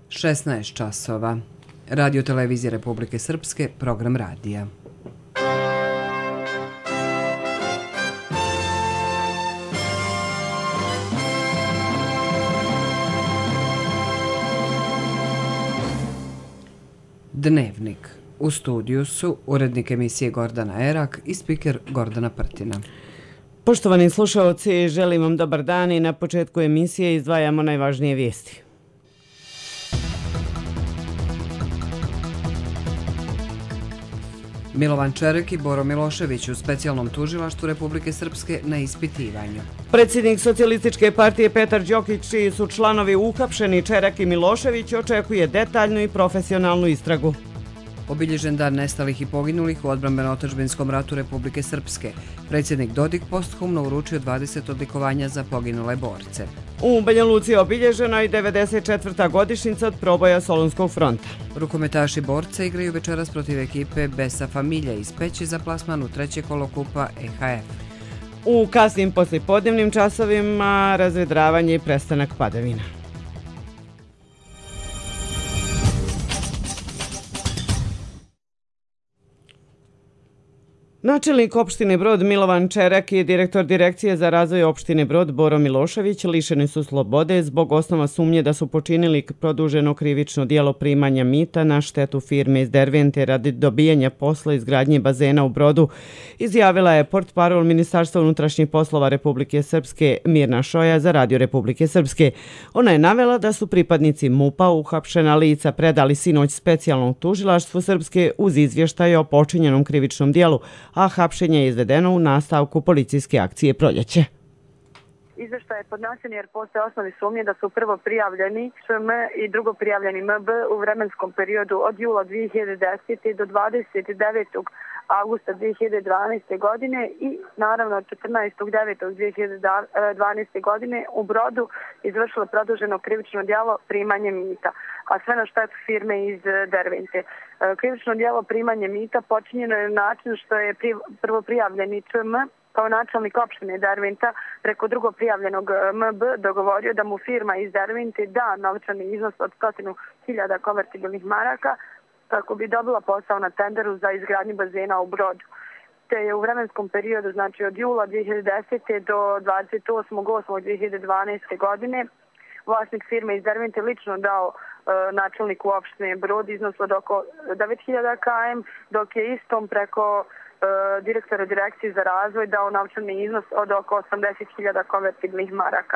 16 časova. Radio televizije Republike Srpske, program radija. Dnevnik. U studiju su urednik emisije Gordana Erak i spiker Gordana Prtina. Poštovani slušaoci, želim vam dobar dan i na početku emisije izdvajamo najvažnije vijesti. Milovan Čerek i Boro Milošević u specijalnom tužilaštvu Republike Srpske na ispitivanju. Predsjednik Socijalističke partije Petar Đokić, čiji su članovi uhapšeni Čerek i Milošević, očekuje detaljnu i profesionalnu istragu. Obilježen dan nestalih i poginulih u odbrambeno-otadžbinskom ratu Republike Srpske. Predsjednik Dodik posthumno uručio 20 odlikovanja za poginule borce. U Banja Luci je obilježena i 94. godišnjica od proboja Solunskog fronta. Rukometaši borca igraju večeras protiv ekipe Besa Familja iz Peći za plasman u treće kolo kupa EHF. U kasnim poslijepodnevnim časovima razvedravanje i prestanak padavina. Načelnik opštine Brod Milovan Čerek i direktor Direkcije za razvoj opštine Brod Boro Milošević lišeni su slobode zbog osnova sumnje da su počinili produženo krivično djelo primanja mita na štetu firme iz Dervente radi dobijanja posla izgradnje bazena u Brodu, izjavila je portparol Ministarstva unutrašnjih poslova Republike Srpske Mirna Šoja za Radio Republike Srpske. Ona je navela da su pripadnici MUP-a uhapšena lica predali sinoć specijalnom tužilaštvu Srpske uz izvještaj o počinjenom krivičnom djelu, a hapšenje je izvedeno u nastavku policijske akcije Proljeće. Izveštaj je podnesen jer postoje osnovne sumnje da su prvo prijavljeni ŠM i drugo prijavljeni MB u vremenskom periodu od jula 2010. do 29. augusta 2012. godine i naravno 14.9.2012. godine u Brodu izvršilo produženo krivično djelo primanje mita, a sve na štetu firme iz Dervente. Krivično djelo primanje mita počinjeno je na način što je prvo prijavljeni ČM kao načelnik opštine Derventa preko drugo prijavljenog MB dogovorio da mu firma iz Dervente da novčani iznos od 100.000 konvertibilnih maraka kako bi dobila posao na tenderu za izgradnju bazena u Brodu. Te je u vremenskom periodu, znači od jula 2010. do 28.8.2012. godine, vlasnik firme iz Dervente lično dao načelniku opštine Brod iznos od oko 9.000 km, dok je istom preko direktora Direkcije za razvoj dao novčani iznos od oko 80.000 konvertibilnih maraka.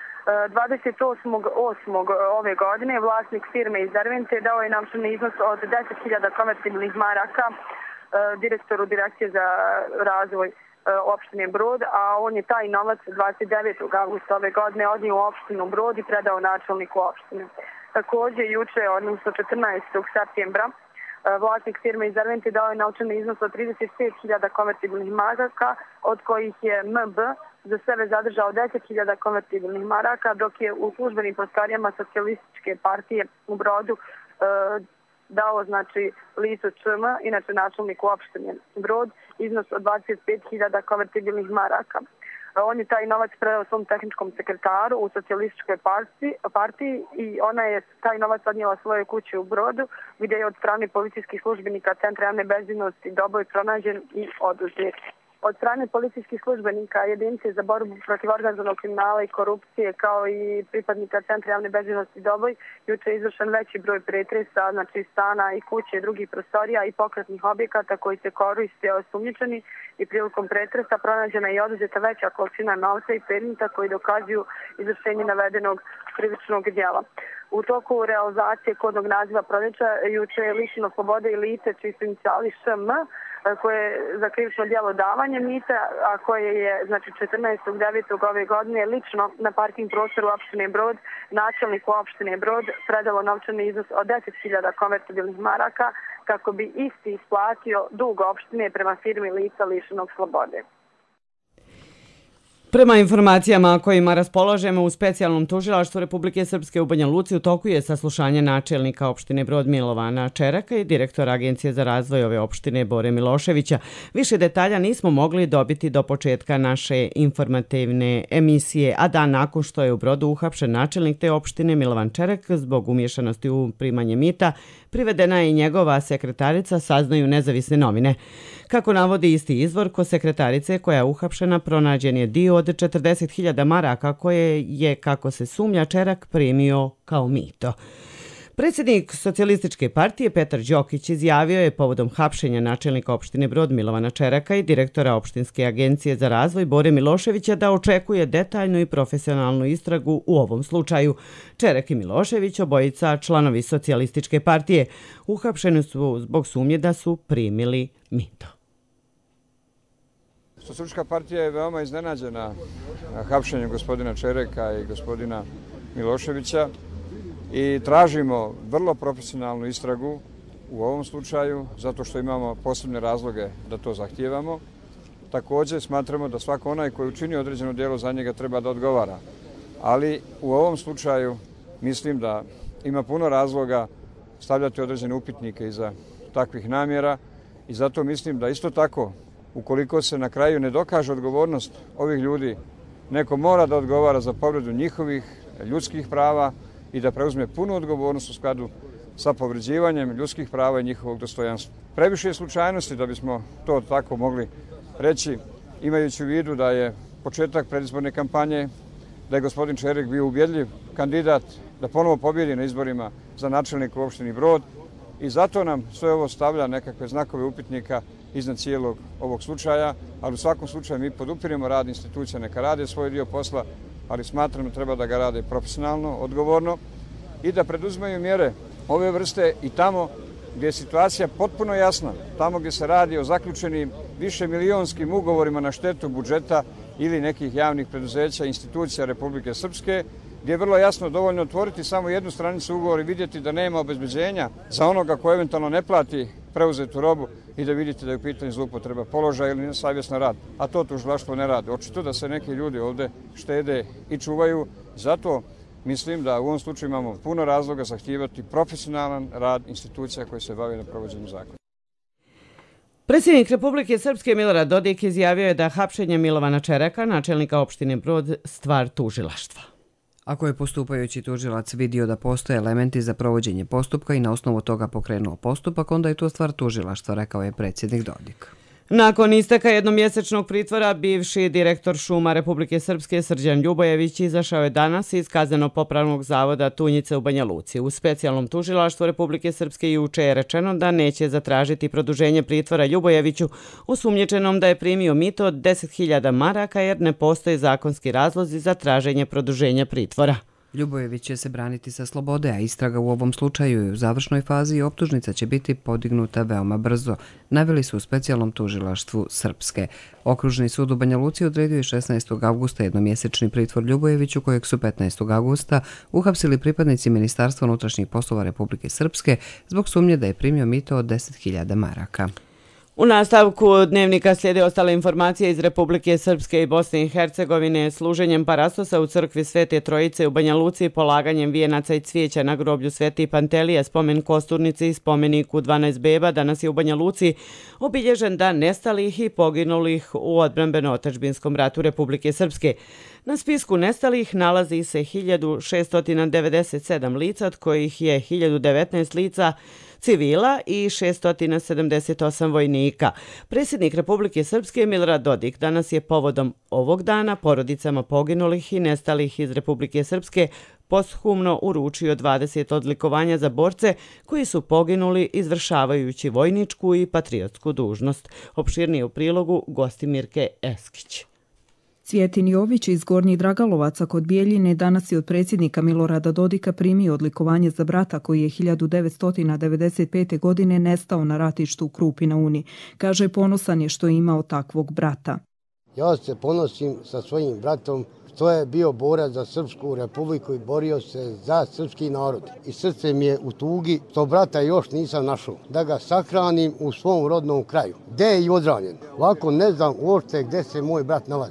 28.8. ove godine vlasnik firme iz Dervente dao je novčani iznos od 10.000 konvertibilnih maraka direktoru Direkcije za razvoj opštine Brod, a on je taj novac 29. augusta ove godine odnio u opštinu Brod i predao načelniku opštine. Također juče, odnosno 14. septembra, vlasnik firme iz Dervente dao je novčani iznos od 35.000 konvertibilnih maraka, od kojih je MB za sebe zadržao 10.000 konvertibilnih maraka, dok je u službenim prostorijama Socijalističke partije u Brodu dao, znači, licu ČM, inače načelniku opštine Brod, iznos od 25.000 konvertibilnih maraka. On je taj novac predao svom tehničkom sekretaru u Socijalističkoj partiji i ona je taj novac odnijela svoje kuće u Brodu, gdje je od strane policijskih službenika Centra javne bezbednosti Doboj pronađen i oduzet. Od strane policijskih službenika jedinice za borbu protiv organizovanog kriminala i korupcije kao i pripadnika Centra javne bezbednosti Doboj juče je izvršen veći broj pretresa, znači stana i kuće i drugih prostorija i pokretnih objekata koji se koriste osumnjičeni i prilikom pretresa pronađena i oduzeta veća količina novca i predmeta koji dokazuju izvršenje navedenog krivičnog djela. U toku realizacije kodnog naziva Proljeća juče je lišeno slobode i lice čiji su inicijali ŠM koje je za krivično djelo davanje mita, a koje je, znači, 14.9. ove godine lično na parking prostoru opštine Brod načelniku opštine Brod predalo novčani iznos od 10.000 konvertibilnih maraka kako bi isti isplatio dug opštine prema firmi lica lišenog slobode. Prema informacijama kojima raspolažemo u specijalnom tužilaštvu Republike Srpske u Banja Luci u toku je saslušanje načelnika opštine Brod Milovana Čeraka i direktora Agencije za razvoj ove opštine Bore Miloševića. Više detalja nismo mogli dobiti do početka naše informativne emisije, a dan nakon što je u Brodu uhapšen načelnik te opštine Milovan Čerak zbog umješanosti u primanje mita, privedena je i njegova sekretarica, saznaju nezavisne novine. Kako navodi isti izvor, kod sekretarice koja je uhapšena pronađen je dio od 40.000 maraka koje je, kako se sumnja, Čerak primio kao mito. Predsjednik Socijalističke partije Petar Đokić izjavio je povodom hapšenja načelnika opštine Brod Milovana Čeraka i direktora opštinske agencije za razvoj Bore Miloševića da očekuje detaljnu i profesionalnu istragu u ovom slučaju. Čerak i Milošević, obojica članovi Socijalističke partije, uhapšeni su zbog sumnje da su primili mito. Socijalistička partija je veoma iznenađena hapšenjem gospodina Čereka i gospodina Miloševića i tražimo vrlo profesionalnu istragu u ovom slučaju zato što imamo posebne razloge da to zahtijevamo. Također smatramo da svako onaj koji učini određeno djelo za njega treba da odgovara. Ali u ovom slučaju mislim da ima puno razloga stavljati određene upitnike iza takvih namjera i zato mislim da isto tako ukoliko se na kraju ne dokaže odgovornost ovih ljudi, neko mora da odgovara za povredu njihovih ljudskih prava i da preuzme punu odgovornost u skladu sa povređivanjem ljudskih prava i njihovog dostojanstva. Previše je slučajnosti da bismo to tako mogli reći, imajući u vidu da je početak predizborne kampanje, da je gospodin Čerik bio ubjedljiv kandidat da ponovo pobjedi na izborima za načelnika u opštini Brod i zato nam sve ovo stavlja nekakve znakove upitnika iznad cijelog ovog slučaja, ali u svakom slučaju mi podupiremo rad institucija, neka rade svoj dio posla, ali smatramo treba da ga rade profesionalno, odgovorno i da preduzimaju mjere ove vrste i tamo gdje je situacija potpuno jasna, tamo gdje se radi o zaključenim višemilijonskim ugovorima na štetu budžeta ili nekih javnih preduzeća, institucija Republike Srpske, gdje je vrlo jasno dovoljno otvoriti samo jednu stranicu ugovora i vidjeti da nema obezbeđenja za onoga ko eventualno ne plati preuzetu robu i da vidite da je u pitanju zloupotreba položaja ili nesavjestan rad. A to tužilaštvo ne radi. Očito da se neki ljudi ovdje štede i čuvaju. Zato mislim da u ovom slučaju imamo puno razloga zahtijevati profesionalan rad institucija koje se bave na provođenju zakona. Predsjednik Republike Srpske Milorad Dodik izjavio je da hapšenje Milovana Čeraka, načelnika opštine Brod, stvar tužilaštva. Ako je postupajući tužilac vidio da postoje elementi za provođenje postupka i na osnovu toga pokrenuo postupak, onda je to stvar tužilaštva, rekao je predsjednik Dodik. Nakon isteka jednomjesečnog pritvora, bivši direktor šuma Republike Srpske Srđan Ljubojević izašao je danas iz kazneno-popravnog zavoda Tunjice u Banja Luci. U specijalnom tužilaštvu Republike Srpske juče je rečeno da neće zatražiti produženje pritvora Ljubojeviću, osumnjičenom da je primio mito od 10.000 maraka jer ne postoje zakonski razlozi za traženje produženja pritvora. Ljubojević će se braniti sa slobode, a istraga u ovom slučaju je u završnoj fazi i optužnica će biti podignuta veoma brzo, naveli su u specijalnom tužilaštvu Srpske. Okružni sud u Banja Luci odredio je 16. avgusta jednomjesečni pritvor Ljubojeviću, kojeg su 15. augusta uhapsili pripadnici Ministarstva unutrašnjih poslova Republike Srpske zbog sumnje da je primio mito od 10.000 maraka. U nastavku dnevnika slijede ostale informacije iz Republike Srpske i Bosne i Hercegovine. Služenjem parastosa u crkvi Svete Trojice u Banja Luci, polaganjem vijenaca i cvijeća na groblju Sveti Pantelije, spomen Kosturnici i spomeniku 12 beba, danas je u Banja Luci obilježen dan nestalih i poginulih u odbrambeno-otadžbinskom ratu Republike Srpske. Na spisku nestalih nalazi se 1697 lica, od kojih je 1019 lica civila i 678 vojnika. Predsjednik Republike Srpske Milorad Dodik danas je povodom ovog dana porodicama poginulih i nestalih iz Republike Srpske posthumno uručio 20 odlikovanja za borce koji su poginuli izvršavajući vojničku i patriotsku dužnost. Opširnije u prilogu Gostimirke Eskić. Cvjetin Jović iz Gornjih Dragalovaca kod Bijeljine danas je od predsjednika Milorada Dodika primio odlikovanje za brata koji je 1995. godine nestao na ratištu u Krupi na Uni. Kaže, ponosan je što je imao takvog brata. Ja se ponosim sa svojim bratom što je bio borac za Srpsku republiku i borio se za srpski narod. I srce mi je u tugi što brata još nisam našao, da ga sahranim u svom rodnom kraju. Gde je i odranjen? Ovako ne znam uopšte gde se moj brat nalazi.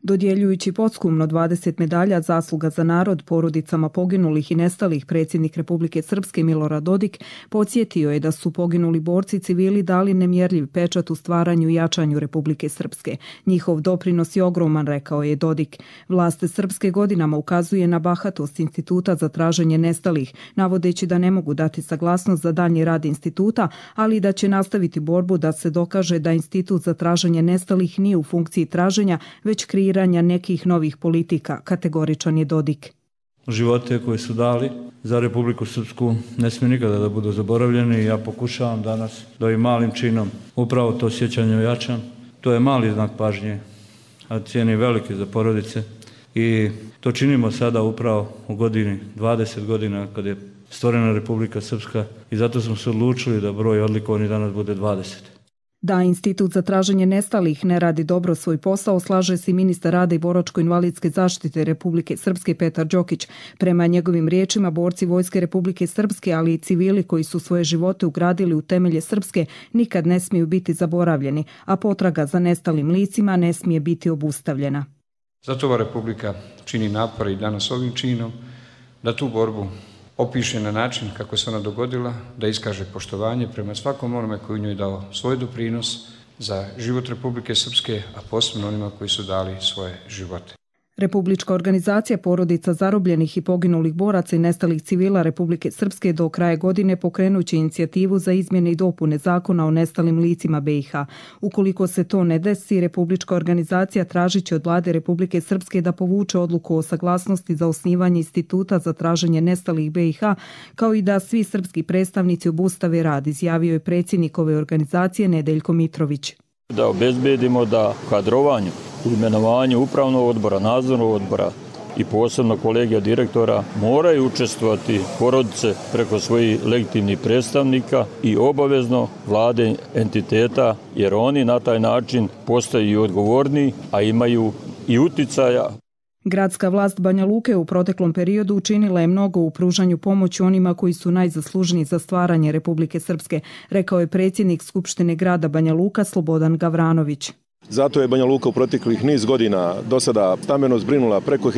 Dodjeljujući podskumno 20 medalja zasluga za narod porodicama poginulih i nestalih, predsjednik Republike Srpske Milorad Dodik podsjetio je da su poginuli borci civili dali nemjerljiv pečat u stvaranju i jačanju Republike Srpske. Njihov doprinos je ogroman, rekao je Dodik. Vlast Srpske godinama ukazuje na bahatost Instituta za traženje nestalih, navodeći da ne mogu dati saglasnost za daljnji rad instituta, ali da će nastaviti borbu da se dokaže da Institut za traženje nestalih nije u funkciji traženja, već kreiranja nekih novih politika, kategoričan je Dodik. Živote koje su dali za Republiku Srpsku ne smije nikada da budu zaboravljeni i ja pokušavam danas da ovim malim činom upravo to sjećanje ojačam. To je mali znak pažnje, a cijeni veliki za porodice i to činimo sada upravo u godini 20 godina kad je stvorena Republika Srpska i zato smo se odlučili da broj odlikovanih danas bude 20. Da Institut za traženje nestalih ne radi dobro svoj posao, slaže se i ministar rada i boračko-invalidske zaštite Republike Srpske Petar Đokić. Prema njegovim riječima, borci Vojske Republike Srpske, ali i civili koji su svoje živote ugradili u temelje Srpske, nikad ne smiju biti zaboravljeni, a potraga za nestalim licima ne smije biti obustavljena. Zato ova Republika čini napor i danas ovim činom da tu borbu opiše na način kako se ona dogodila, da iskaže poštovanje prema svakom onome koji u njoj dao svoj doprinos za život Republike Srpske, a posebno onima koji su dali svoje živote. Republička organizacija porodica zarobljenih i poginulih boraca i nestalih civila Republike Srpske do kraja godine pokrenuće inicijativu za izmjene i dopune zakona o nestalim licima BiH. Ukoliko se to ne desi, Republička organizacija tražit će od vlade Republike Srpske da povuče odluku o saglasnosti za osnivanje Instituta za traženje nestalih BiH, kao i da svi srpski predstavnici obustave rad, izjavio je predsjednik ove organizacije Nedeljko Mitrović. Da obezbedimo da kadrovanju, u imenovanju upravnog odbora, nadzornog odbora i posebno kolegija direktora moraju učestvovati porodice preko svojih legitimnih predstavnika i obavezno vlade entiteta, jer oni na taj način postaju odgovorni, a imaju i uticaja. Gradska vlast Banja Luke u proteklom periodu učinila je mnogo u pružanju pomoći onima koji su najzaslužniji za stvaranje Republike Srpske, rekao je predsjednik Skupštine grada Banja Luka Slobodan Gavranović. Zato je Banja Luka u proteklih niz godina do sada stambeno zbrinula preko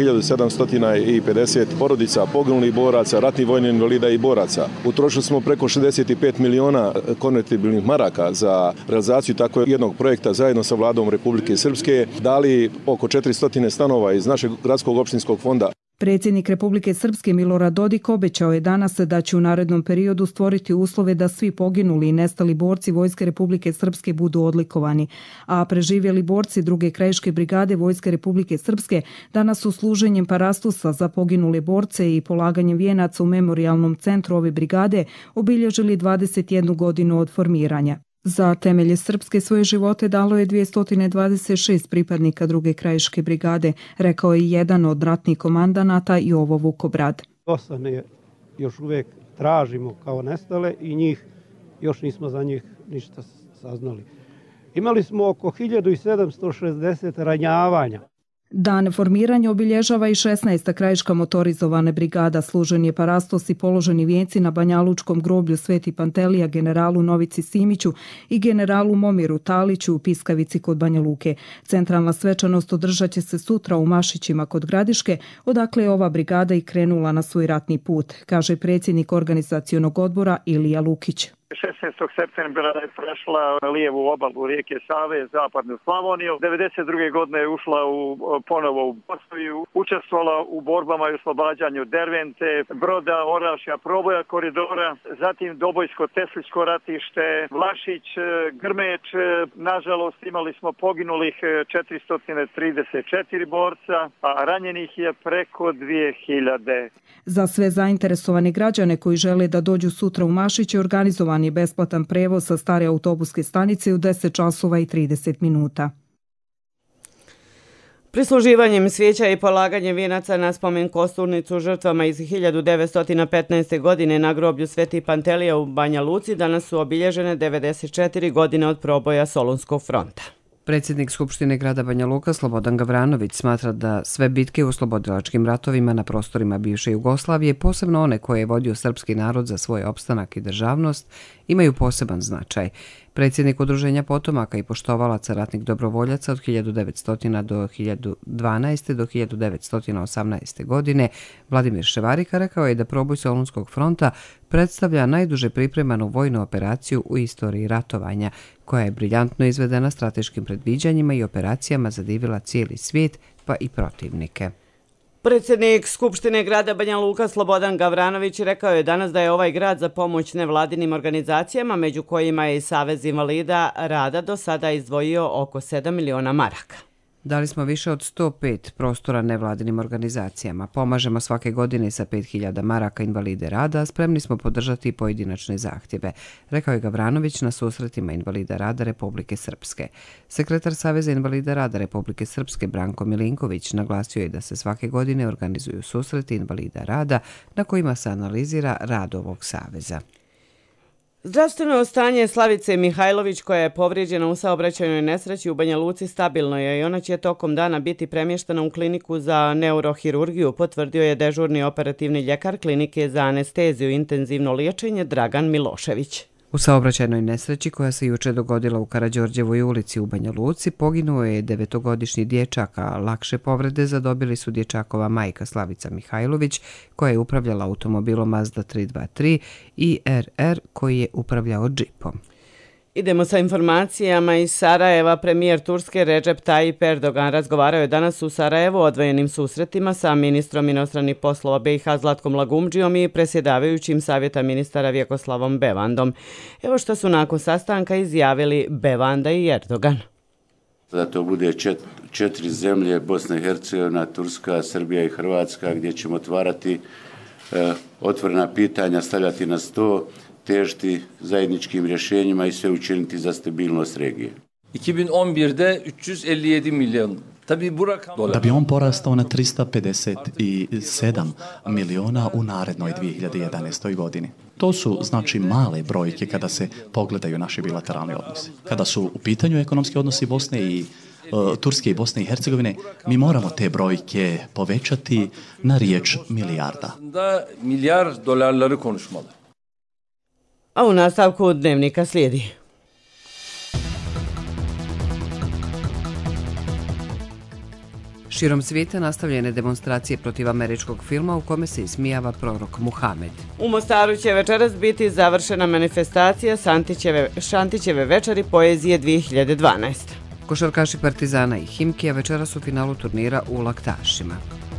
1750 porodica poginulih boraca, ratnih vojnih invalida i boraca. Utrošili smo preko 65 miliona konvertibilnih maraka za realizaciju takvog jednog projekta zajedno sa vladom Republike Srpske, dali oko 400 stanova iz našeg gradskog opštinskog fonda. Predsjednik Republike Srpske Milorad Dodik obećao je danas da će u narednom periodu stvoriti uslove da svi poginuli i nestali borci Vojske Republike Srpske budu odlikovani, a preživjeli borci druge krajiške brigade Vojske Republike Srpske danas su služenjem parastusa za poginule borce i polaganjem vijenaca u memorijalnom centru ove brigade obilježili 21 godinu od formiranja. Za temelje Srpske svoje živote dalo je 226 pripadnika druge krajiške brigade, rekao je jedan od ratnih komandanata Jovo Vukobrad. 8 još uvijek tražimo kao nestale i njih još nismo za njih ništa saznali. Imali smo oko 1760 ranjavanja. Dan formiranja obilježava i 16. krajiška motorizovana brigada. Služen je parastos i položeni vijenci na Banjalučkom groblju Sveti Pantelija generalu Novici Simiću i generalu Momiru Taliću u Piskavici kod Banja Luke. Centralna svečanost održat će se sutra u Mašićima kod Gradiške, odakle je ova brigada i krenula na svoj ratni put, kaže predsjednik organizacionog odbora Ilija Lukić. 16. septembra je prešla na lijevu obalu rijeke Save, zapadnu Slavoniju. 92. godine je ušla ponovo u Bosnu i učestvovala u borbama i oslobađanju Dervente, Broda, Orašja, proboja koridora, zatim Dobojsko-Tesličko ratište, Vlašić, Grmeč. Nažalost imali smo poginulih 434 borca, a ranjenih je preko 2000. Za sve zainteresovane građane koji žele da dođu sutra u Mašić je organizovan je besplatan prevoz sa stare autobuske stanice u 10 časova i 30 minuta. Prisluživanjem svijeća i polaganjem vijenaca na spomen kosturnicu žrtvama iz 1915. godine na groblju Sveti Pantelija u Banja Luci danas su obilježene 94 godine od proboja Solunskog fronta. Predsjednik Skupštine grada Banja Luka Slobodan Gavranović smatra da sve bitke u oslobodilačkim ratovima na prostorima bivše Jugoslavije, posebno one koje je vodio srpski narod za svoj opstanak i državnost, imaju poseban značaj. Predsjednik Udruženja potomaka i poštovalaca ratnih dobrovoljaca od 1900. do 1912. do 1918. godine Vladimir Ševarika rekao je da proboj Solunskog fronta predstavlja najduže pripremanu vojnu operaciju u istoriji ratovanja, koja je briljantno izvedena strateškim predviđanjima i operacijama zadivila cijeli svijet, pa i protivnike. Predsjednik Skupštine grada Banja Luka Slobodan Gavranović rekao je danas da je ovaj grad za pomoć nevladinim organizacijama, među kojima je i Savez invalida rada, do sada izdvojio oko 7 miliona maraka. Dali smo više od 105 prostora nevladinim organizacijama. Pomažemo svake godine sa 5.000 maraka invalide rada, a spremni smo podržati i pojedinačne zahtjeve, rekao je Gavranović na susretima invalida rada Republike Srpske. Sekretar Saveza invalida rada Republike Srpske Branko Milinković naglasio je da se svake godine organizuju susreti invalida rada na kojima se analizira rad ovog saveza. Zdravstveno stanje Slavice Mihajlović, koja je povrijeđena u saobraćajnoj nesreći u Banja Luci, stabilno je i ona će tokom dana biti premještena u kliniku za neurohirurgiju, potvrdio je dežurni operativni ljekar klinike za anesteziju i intenzivno liječenje Dragan Milošević. U saobraćajnoj nesreći koja se juče dogodila u Karađorđevoj ulici u Banja Luci poginuo je 9-godišnji dječak, a lakše povrede zadobili su dječakova majka Slavica Mihajlović, koja je upravljala automobilom Mazda 323 i RR koji je upravljao džipom. Idemo sa informacijama iz Sarajeva. Premijer Turske Recep Tayyip Erdogan razgovarao je danas u Sarajevu o odvojenim susretima sa ministrom inostranih poslova BiH Zlatkom Lagumdžijom i predsjedavajućim Savjeta ministara Vjekoslavom Bevandom. Evo što su nakon sastanka izjavili Bevanda i Erdogan. Da to bude 4 zemlje, Bosna i Hercegovina, Turska, Srbija i Hrvatska, gdje ćemo otvarati otvorena pitanja, stavljati na sto, težiti zajedničkim rješenjima i sve učiniti za stabilnost regije. 2011'de 357 milyon. Da bi on porastao na 357 miliona u narednoj 2011. godini. To su znači male brojke kada se pogledaju naši bilateralni odnosi. Kada su u pitanju ekonomski odnosi Bosne i Turske i Bosne i Hercegovine, mi moramo te brojke povećati na riječ milijarda. Da milijard dolarları konuşmalı. A u nastavku dnevnika slijedi. Širom svijeta nastavljene demonstracije protiv američkog filma u kome se ismijava prorok Muhamed. U Mostaru će večeras biti završena manifestacija Šantićeve večeri poezije 2012. Košarkaši Partizana i Himkija večeras u finalu turnira u Laktašima.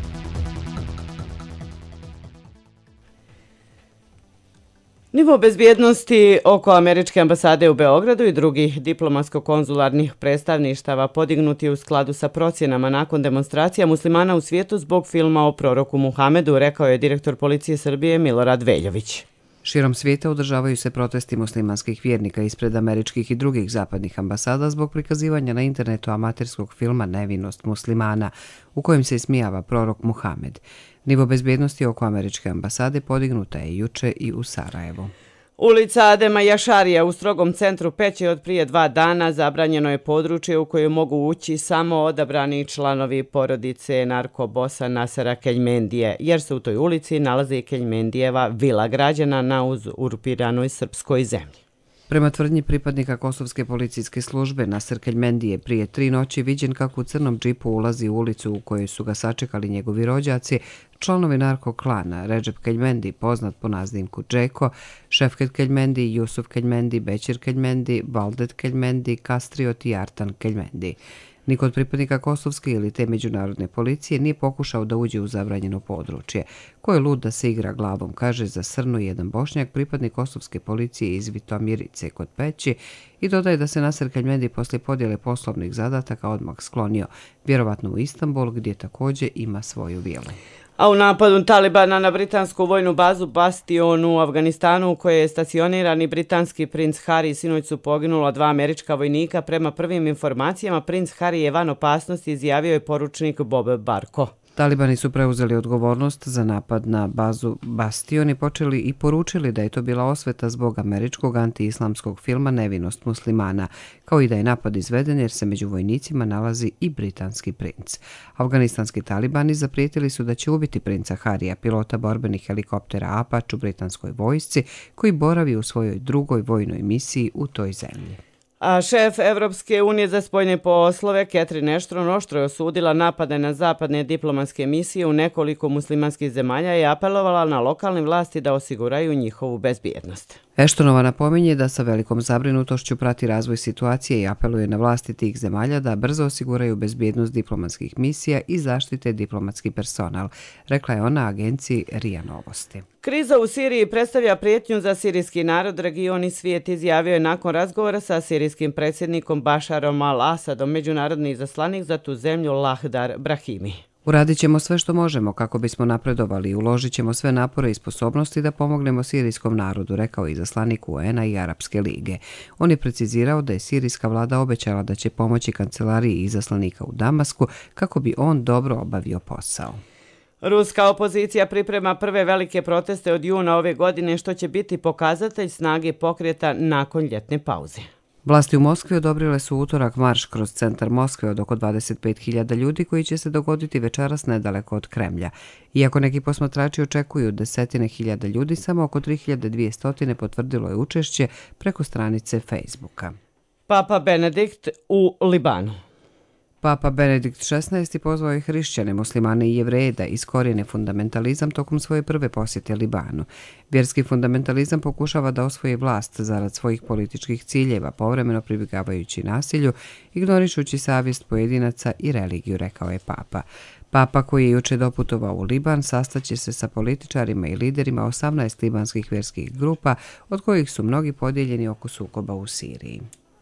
Nivo bezbjednosti oko američke ambasade u Beogradu i drugih diplomatsko-konzularnih predstavništava podignuti u skladu sa procjenama nakon demonstracija muslimana u svijetu zbog filma o proroku Muhamedu, rekao je direktor policije Srbije Milorad Veljović. Širom svijeta održavaju se protesti muslimanskih vjernika ispred američkih i drugih zapadnih ambasada zbog prikazivanja na internetu amaterskog filma Nevinost muslimana, u kojem se ismijava prorok Muhamed. Nivo bezbjednosti oko američke ambasade podignuta je juče i u Sarajevu. Ulica Adema Jašarija u strogom centru Peći od prije 2 dana zabranjeno je područje u koje mogu ući samo odabrani članovi porodice narkobosa Nasera Keljmendije, jer se u toj ulici nalazi Keljmendijeva vila građana na uzurpiranoj srpskoj zemlji. Prema tvrdnji pripadnika kosovske policijske službe, Naser Keljmendi je prije 3 noći viđen kako u crnom džipu ulazi u ulicu u kojoj su ga sačekali njegovi rođaci, članovi narko-klana Recep Keljmendi, poznat po nazdimku Džeko, Šefket Keljmendi, Jusuf Keljmendi, Bećir Keljmendi, Valdet Keljmendi, Kastriot i Artan Keljmendi. Niko od pripadnika kosovske ili te međunarodne policije nije pokušao da uđe u zabranjeno područje. Ko je lud da se igra glavom, kaže za Srnu jedan Bošnjak, pripadnik kosovske policije iz Vitomirice kod Peći, i dodaje da se Naser Keljmendi poslije podjele poslovnih zadataka odmah sklonio, vjerovatno u Istanbul, gdje također ima svoju vilu. A u napadu Talibana na britansku vojnu bazu Bastion u Afganistanu, u kojoj je stacionirani britanski princ Harry, sinoć su poginula 2 američka vojnika. Prema prvim informacijama, princ Harry je van opasnosti, izjavio je poručnik Bob Barko. Talibani su preuzeli odgovornost za napad na bazu Bastion i počeli i poručili da je to bila osveta zbog američkog anti-islamskog filma Nevinost muslimana, kao i da je napad izveden jer se među vojnicima nalazi i britanski princ. Afganistanski talibani zaprijetili su da će ubiti princa Harija, pilota borbenih helikoptera Apache u britanskoj vojsci, koji boravi u svojoj drugoj vojnoj misiji u toj zemlji. A šef Evropske unije za spoljne poslove Catherine Ashton oštro je osudila napade na zapadne diplomatske misije u nekoliko muslimanskih zemalja i apelovala na lokalne vlasti da osiguraju njihovu bezbjednost. Ashtonova napominje da sa velikom zabrinutošću prati razvoj situacije i apeluje na vlasti tih zemalja da brzo osiguraju bezbjednost diplomatskih misija i zaštite diplomatski personal, rekla je ona agenciji RIA Novosti. Kriza u Siriji predstavlja prijetnju za sirijski narod, region i svijet, izjavio je nakon razgovora sa sirijskim predsjednikom Bašarom al-Asadom međunarodni izaslanik za tu zemlju Lahdar Brahimi. Uradit ćemo sve što možemo kako bismo napredovali i uložit ćemo sve napore i sposobnosti da pomognemo sirijskom narodu, rekao je izaslanik UN-a i Arapske lige. On je precizirao da je sirijska vlada obećala da će pomoći kancelariji izaslanika u Damasku kako bi on dobro obavio posao. Ruska opozicija priprema prve velike proteste od juna ove godine, što će biti pokazatelj snage pokreta nakon ljetne pauze. Vlasti u Moskvi odobrile su utorak marš kroz centar Moskve od oko 25.000 ljudi koji će se dogoditi večeras nedaleko od Kremlja. Iako neki posmatrači očekuju desetine hiljada ljudi, samo oko 3200 potvrdilo je učešće preko stranice Facebooka. Papa Benedikt u Libanu. Papa Benedikt XVI pozvao je hrišćane, muslimane i jevreje da iskorijene fundamentalizam tokom svoje prve posjete Libanu. Vjerski fundamentalizam pokušava da osvoji vlast zarad svojih političkih ciljeva, povremeno pribjegavajući nasilju, ignorišući savjest pojedinaca i religiju, rekao je papa. Papa, koji je juče doputovao u Liban, sastaće se sa političarima i liderima 18 libanskih vjerskih grupa, od kojih su mnogi podijeljeni oko sukoba u Siriji.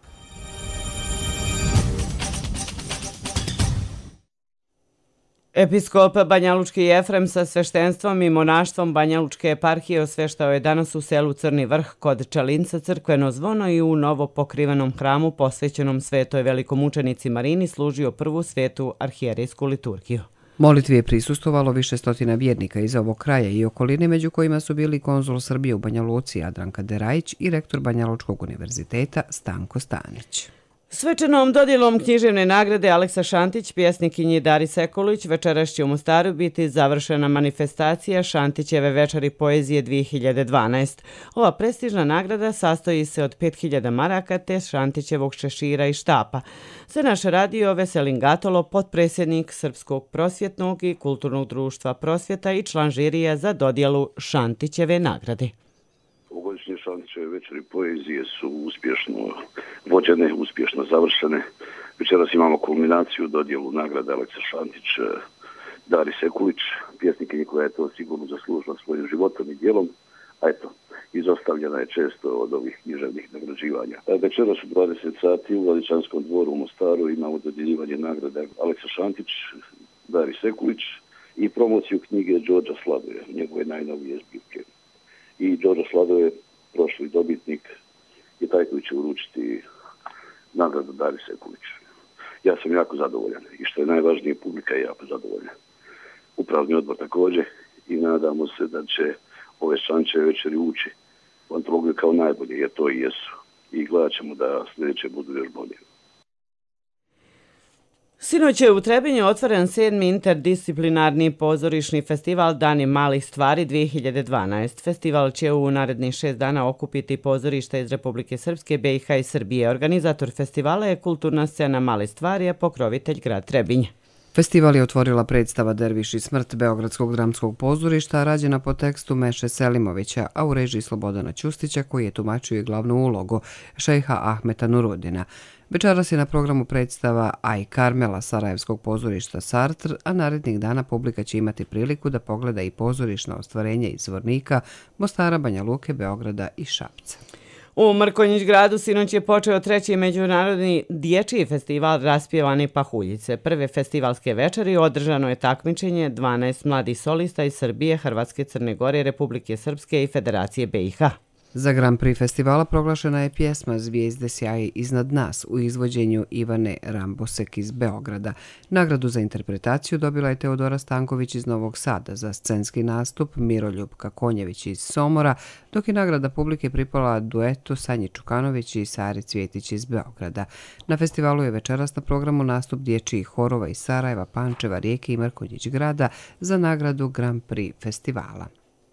Episkop Banjalučki Jefrem sa sveštenstvom i monaštvom Banjalučke eparhije osveštao je danas u selu Crni Vrh kod Čalinca crkveno zvono i u novo pokrivenom hramu posvećenom svetoj velikomučenici Marini služio prvu svetu arhijerejsku liturgiju. Molitvi je prisustvovalo više stotina vjernika iz ovog kraja i okoline, među kojima su bili konzul Srbije u Banja Luci Jadranka Derajić i rektor Banjalučkog univerziteta Stanko Stanić. Svečanom dodjelom književne nagrade Aleksa Šantić, pjesnikinji Dari Sekulić, večeras će u Mostaru biti završena manifestacija Šantićeve večeri poezije 2012. Ova prestižna nagrada sastoji se od 5000 maraka te Šantićevog šešira i štapa. Za naš radio Veselin Gatolo, potpredsjednik Srpskog prosvjetnog i kulturnog društva Prosvjeta i član žirija za dodjelu Šantićeve nagrade. Ovogodišnje Šantićeve večeri poezije su uspješno vođene, uspješno završene. Večeras imamo kulminaciju dodjelu nagrade Aleksa Šantić Dari Sekulić, pjesnikinji koja je to sigurno zaslužila svojim životom i djelom, a eto, izostavljena je često od ovih književnih nagrađivanja. Večeras u 20 sati u Vladičanskom dvoru u Mostaru imamo dodjeljivanje nagrade Aleksa Šantić Dari Sekulić i promociju knjige Đorđa Sladoje, njegove najnovije zbirke. I Đorđe Sladoje, prošli dobitnik, je taj koji će uručiti nagradu Dari Sekulić. Ja sam jako zadovoljan i što je najvažnije, publika je jako zadovoljna. Upravni odbor također i nadamo se da će ove Šantićeve večeri ući u antologiju kao najbolje, jer to i jesu. I gledat ćemo da sljedeće budu još bolje. Sinoć je u Trebinju otvoren 7. interdisciplinarni pozorišni festival Dani malih stvari 2012. Festival će u narednih 6 dana okupiti pozorišta iz Republike Srpske, BiH i Srbije. Organizator festivala je kulturna scena Male stvari, a pokrovitelj grad Trebinje. Festival je otvorila predstava Derviš i smrt Beogradskog dramskog pozorišta, rađena po tekstu Meše Selimovića, a u režiji Slobodana Ćustića, koji je tumačio i glavnu ulogu šejha Ahmeta Nurudina. Večeras je na programu predstava Aj Karmela Sarajevskog pozorišta Sartr, a narednih dana publika će imati priliku da pogleda i pozorišna ostvarenja iz Zvornika, Mostara, Banja Luke, Beograda i Šapca. U Mrkonjić gradu sinoć je počeo 3. međunarodni dječji festival Raspjevane pahuljice. Prve festivalske večeri održano je takmičenje 12 mladih solista iz Srbije, Hrvatske, Crne Gore, Republike Srpske i Federacije BiH. Za Grand Prix festivala proglašena je pjesma Zvijezde sjaje iznad nas u izvođenju Ivane Rambosek iz Beograda. Nagradu za interpretaciju dobila je Teodora Stanković iz Novog Sada, za scenski nastup Miroljub Konjević iz Somora, dok je nagrada publike pripala duetu Sanji Čukanović i Sari Cvjetić iz Beograda. Na festivalu je večeras na programu nastup dječjih horova iz Sarajeva, Pančeva, Rijeke i Mrkonjić Grada za nagradu Grand Prix festivala.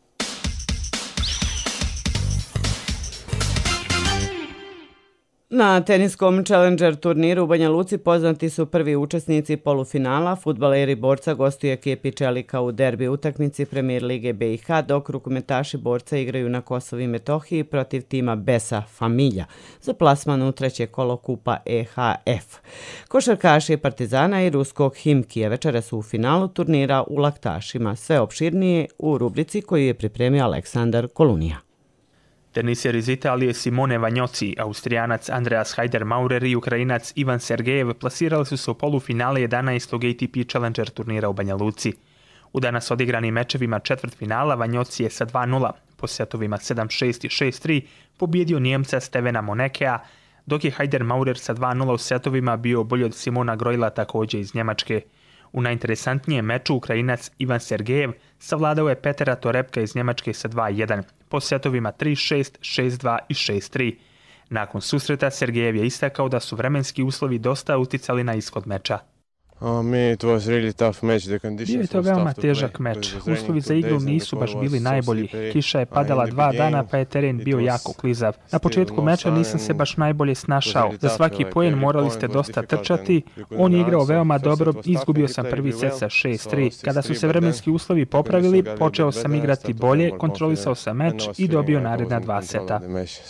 Na teniskom Challenger turniru u Banja Luci poznati su prvi učesnici polufinala. Fudbaleri Borca gostuju ekipi Čelika u derbi utakmici Premier lige BiH, dok rukometaši Borca igraju na Kosovu i Metohiji protiv tima Besa Familja za plasman u treće kolo kupa EHF. Košarkaši Partizana i ruskog Himkija večera su u finalu turnira u laktašima. Sve opširnije u rubrici koju je pripremio Aleksandar Kolunija. Teniser iz Italije Simone Vanjoci, Austrijanac Andreas Haider-Maurer i Ukrajinac Ivan Sergejev plasirali su se u polufinale 11. ATP Challenger turnira u Banja Luci. U danas odigranim mečevima četvrtfinala Vanjoci je sa 2:0, po setovima 7-6 i 6-3 pobjedio Nijemca Stevena Monekea, dok je Haider-Maurer sa 2:0 u setovima bio bolji od Simona Grojla također iz Njemačke. U najinteresantnijem meču Ukrajinac Ivan Sergejev savladao je Petera Torebka iz Njemačke sa 2:1, po setovima 3-6, 6-2 i 6-3. Nakon susreta Sergejev je istakao da su vremenski uslovi dosta uticali na ishod meča. Bio je to veoma težak meč. Uslovi za igru nisu baš bili najbolji. Kiša je padala 2 dana pa je teren bio jako klizav. Na početku meča nisam se baš najbolje snašao. Za svaki poen morali ste dosta trčati. On je igrao veoma dobro. Izgubio sam prvi set sa 6-3. Kada su se vremenski uslovi popravili, počeo sam igrati bolje, kontrolisao sam meč i dobio naredna 2 seta.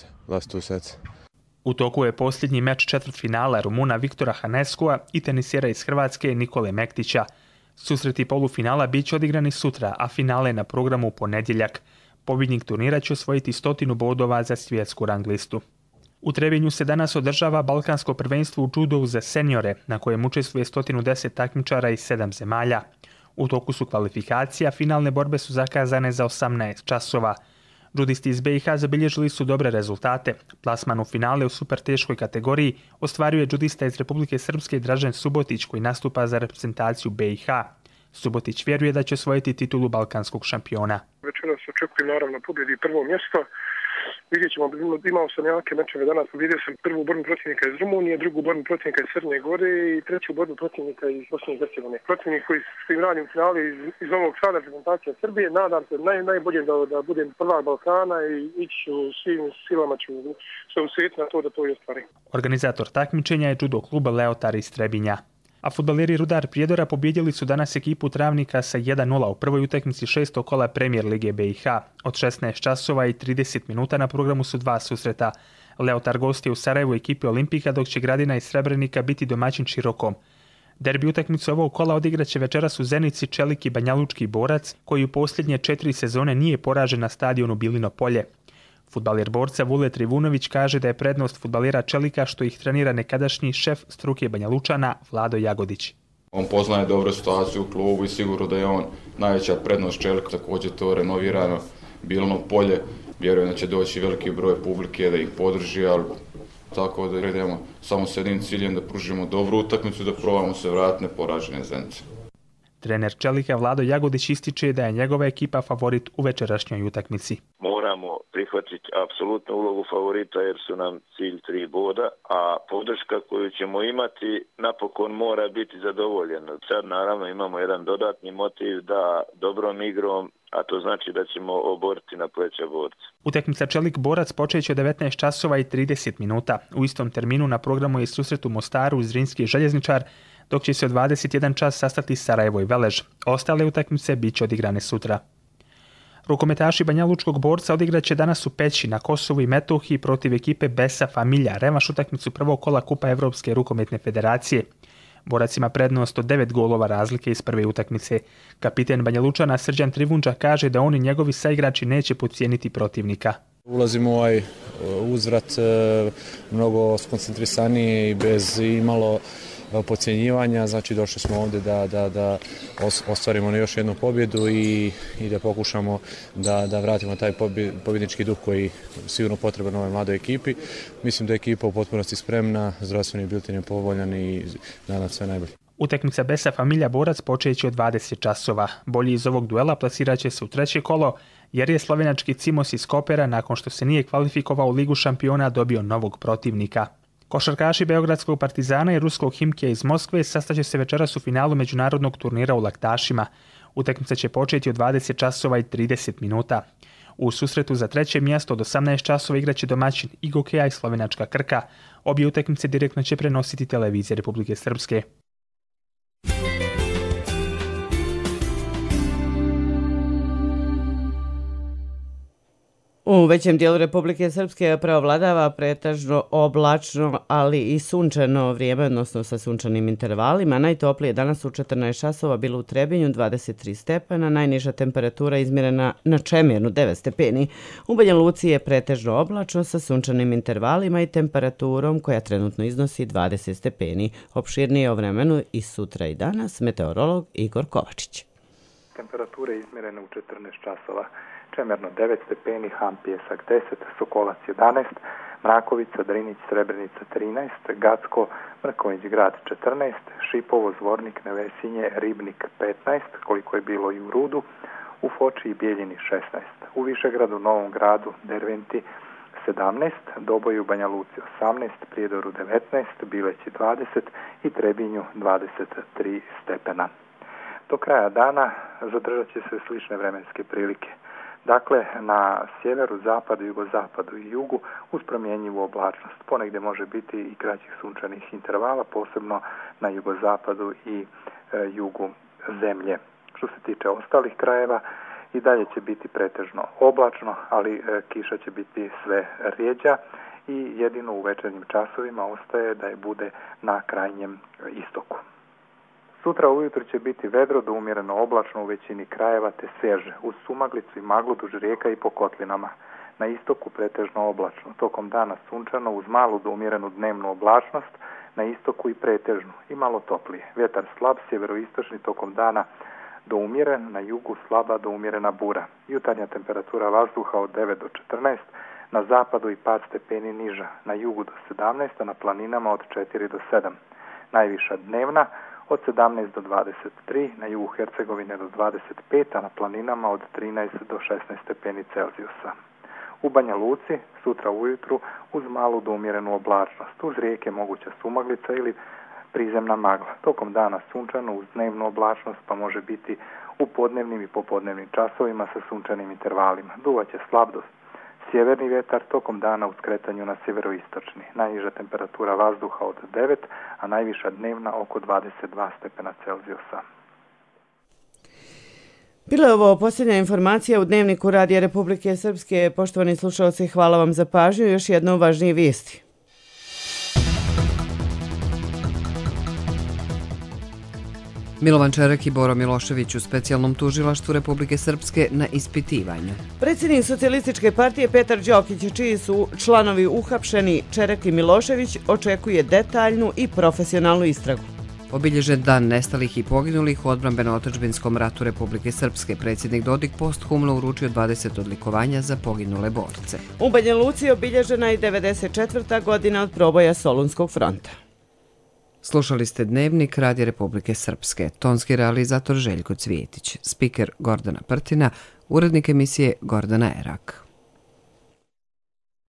U toku je posljednji meč četvrtfinala Rumuna Viktora Haneskova i tenisera iz Hrvatske Nikole Mektića. Susreti polufinala bit će odigrani sutra, a finale na programu u ponedjeljak. Pobjednik turnira će osvojiti 100 bodova za svjetsku rang listu. U Trebinju se danas održava Balkansko prvenstvo u judu za seniore, na kojem učestvuje 110 takmičara iz 7 zemalja. U toku su kvalifikacija, finalne borbe su zakazane za 18 časova. Judisti iz BiH zabilježili su dobre rezultate. Plasman u finale u superteškoj kategoriji ostvaruje judista iz Republike Srpske Dražen Subotić koji nastupa za reprezentaciju BiH. Subotić vjeruje da će osvojiti titulu balkanskog šampiona. Večeras očekujem naravno pobjedi prvo mjesto. Vidjet ćemo, imao sam jake mečeve danas, vidio sam prvu borbu protivnika iz Rumunije, drugu borbu protivnika iz Crne Gore i treću borbu protivnika iz Bosne i Hercegovine. Protivnik koji s tim radim u finali iz Novog Sada, reprezentacija Srbije, nadam se najbolje da budem prvak Balkana i ići u svim silama ću se usjetiti na to da to i ostvarim. Organizator takmičenja je judo kluba Leotar iz Trebinja. A fudbaleri Rudar Prijedora pobjedili su danas ekipu Travnika sa 1:0 u prvoj utakmici 6. kola Premier lige BiH. Od 16 časova i 30 minuta na programu su 2 susreta. Leotar gosti u Sarajevu ekipi Olimpika, dok će Gradina iz Srebrenika biti domaćin Širokom. Derbi utakmicu ovog kola odigraće večeras u Zenici Čelik i Banjalučki Borac, koji u posljednje 4 sezone nije poražen na stadionu Bilino Polje. Fudbaler Borca Vule Trivunović kaže da je prednost fudbalera Čelika što ih trenira nekadašnji šef struke Banja Lučana Vlado Jagodić. On poznaje dobro situaciju u klubu i sigurno da je on najveća prednost Čelika. Također to renovirano Bilino Polje. Vjerujem da će doći veliki broj publike da ih podrži, ali tako da idemo samo s jednim ciljem da pružimo dobru utakmicu i da probamo se vratiti neporažene Zenice. Trener Čelika Vlado Jagodić ističe da je njegova ekipa favorit u večerašnjoj utakmici. Moramo prihvatiti apsolutnu ulogu favorita jer su nam cilj 3 boda, a podrška koju ćemo imati napokon mora biti zadovoljena. Sad naravno imamo jedan dodatni motiv da dobrom igrom, a to znači da ćemo oboriti na pleća borca. Utakmica Čelik Borac počeće od 19 časova i 30 minuta. U istom terminu na programu je susret u Mostaru Zrinski željezničar, dok će se od 21 čas sastati Sarajevo i Velež. Ostale utakmice bit će odigrane sutra. Rukometaši Banjalučkog Borca odigraće danas u Peći na Kosovu i Metohiji protiv ekipe Besa Familja, revanš utakmicu prvog kola Kupa Evropske rukometne federacije. Borac ima prednost od 9 golova razlike iz prve utakmice. Kapiten Banjalučana Srđan Trivunđa kaže da on i njegovi saigrači neće podcijeniti protivnika. Ulazimo u ovaj uzvrat mnogo skoncentrisaniji i bez imalo podcjenjivanja, znači došli smo ovdje da ostvarimo još jednu pobjedu i da pokušamo da vratimo taj pobjednički duh koji sigurno potreban ovoj mladoj ekipi. Mislim da je ekipa u potpunosti spremna, zdravstveni bilten je povoljan i nadam sve najbolje. Utakmica Besa Familja Borac počeće od 20 časova. Bolji iz ovog duela plasirat će se u treće kolo, jer je slovenački Cimos iz Kopera, nakon što se nije kvalifikovao u Ligu šampiona, dobio novog protivnika. Košarkaši Beogradskog Partizana i ruskog Himkija iz Moskve sastaće se večeras u finalu međunarodnog turnira u Laktašima. Utakmica će početi od 20 časova i 30 minuta. U susretu za treće mjesto od 18 časova igraće domaćin Igokeja i slovenačka Krka. Obje utakmice direktno će prenositi televizija Republike Srpske. U većem dijelu Republike Srpske preovladava pretežno oblačno, ali i sunčano vrijeme, odnosno sa sunčanim intervalima. Najtoplije danas u 14 časova bilo u Trebinju 23 stepena, najniža temperatura izmjerena na Čemirnu 9 stepeni. U Banja Luci je pretežno oblačno sa sunčanim intervalima i temperaturom koja trenutno iznosi 20 stepeni. Opširnije o vremenu i sutra i danas meteorolog Igor Kovačić. Temperature izmjerene u 14 časova. Čemerno 9 stepeni, Ham Pjesak 10, Sokolac 11, Mrakovica, Drinić, Srebrenica 13, Gacko, Mrkonjić grad 14, Šipovo, Zvornik, Nevesinje, Ribnik 15, koliko je bilo i u Rudu, u Foči i Bijeljini 16, u Višegradu, Novom gradu, Derventi 17, Doboju, Banja Luci 18, Prijedoru 19, Bileći 20 i Trebinju 23 stepena. Do kraja dana zadržat će se slične vremenske prilike. Dakle, na sjeveru, zapadu, jugozapadu i jugu uz promjenjivu oblačnost. Ponegdje može biti i kraćih sunčanih intervala, posebno na jugozapadu i jugu zemlje. Što se tiče ostalih krajeva, i dalje će biti pretežno oblačno, ali kiša će biti sve rjeđa i jedino u večernjim časovima ostaje da je bude na krajnjem istoku. Sutra ujutro će biti vedro do umjereno oblačno u većini krajeva te svježe, uz sumaglicu i maglu duž rijeka i po kotlinama. Na istoku pretežno oblačno, tokom dana sunčano uz malu do umjerenu dnevnu oblačnost, na istoku i pretežnu i malo toplije. Vjetar slab, sjeveroistočni tokom dana do umjeren, na jugu slaba do umjerena bura. Jutarnja temperatura vazduha od 9 do 14, na zapadu i pad stepeni niža, na jugu do 17, a na planinama od 4 do 7. Najviša dnevna od 17 do 23, na jugu Hercegovine do 25, a na planinama od 13 do 16 stepeni Celzijusa. U Banja Luci sutra ujutru uz malu do umjerenu oblačnost, uz rijeke moguća sumaglica ili prizemna magla. Tokom dana sunčano uz dnevnu oblačnost, pa može biti u podnevnim i popodnevnim časovima sa sunčanim intervalima. Duvaće slab do sjeverni vjetar, tokom dana u skretanju na sjeveroistočni. Najniža temperatura vazduha od 9, a najviša dnevna oko 22 stepena Celzijusa. Bila je ovo posljednja informacija u Dnevniku Radija Republike Srpske. Poštovani slušalci, hvala vam za pažnju. Još jedno važnije vijesti. Milovan Čerek i Boro Milošević u specijalnom tužilaštvu Republike Srpske na ispitivanju. Predsjednik Socijalističke partije Petar Đokić, čiji su članovi uhapšeni Čerek i Milošević, očekuje detaljnu i profesionalnu istragu. Obilježen dan nestalih i poginulih u odbrambeno-otadžbinskom ratu Republike Srpske. Predsjednik Dodik posthumno uručio 20 odlikovanja za poginule borce. U Banja Luci obilježena je 94. godina od proboja Solunskog fronta. Slušali ste Dnevnik Radija Republike Srpske. Tonski realizator Željko Cvijetić, spiker Gordana Prtina, urednik emisije Gordana Erak.